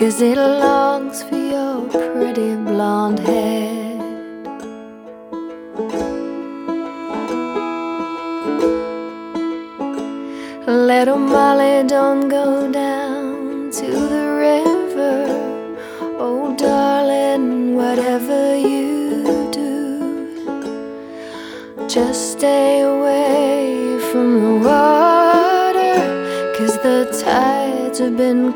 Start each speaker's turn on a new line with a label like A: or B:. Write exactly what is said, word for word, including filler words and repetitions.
A: 'cause it longs for your pretty blonde hair. Little Molly, don't go down to the river. Oh darling, whatever you do, just stay away from the water, 'cause the tides have been